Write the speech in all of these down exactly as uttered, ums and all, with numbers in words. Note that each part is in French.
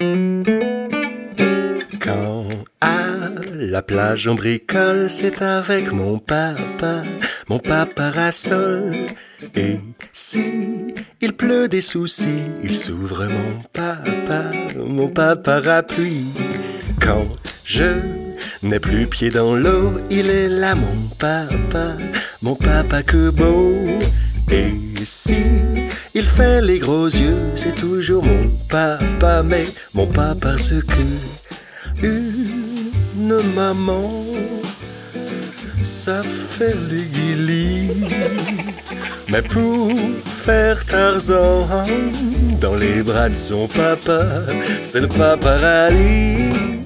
Quand à la plage on bricole, c'est avec mon papa, mon paparasol. Et si il pleut des soucis, il s'ouvre mon papa, mon paparapluie. Quand je n'ai plus pied dans l'eau, il est là mon papa, mon papa que beau. Et si il fait les gros yeux, c'est toujours mon papa, mais mon papa parce que une maman, ça fait les guilis. Mais pour faire Tarzan dans les bras de son papa, c'est le paparazzi.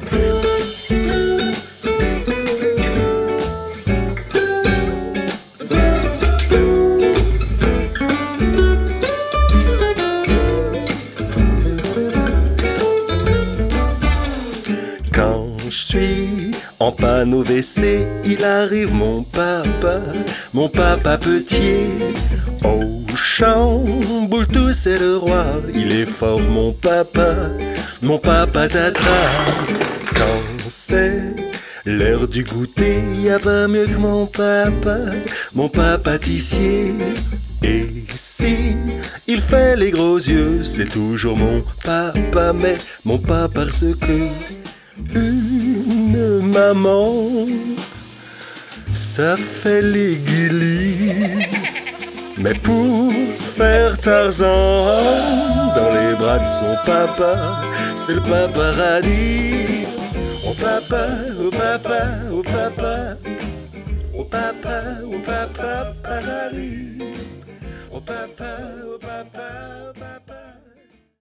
Quand je suis en panne au W C, il arrive mon papa, mon papa petit. Au chamboule tout c'est le roi, il est fort mon papa, mon papa tatra. Quand c'est l'heure du goûter, y a pas mieux que mon papa, mon papa pâtissier. Et si il fait les gros yeux, c'est toujours mon papa, mais mon papa parce que une maman, ça fait les guilis. Mais pour faire Tarzan dans les bras de son papa, c'est le paparazzi. Oh papa, oh papa, oh papa, oh papa, oh papa, paradis. Oh papa, oh papa, oh papa.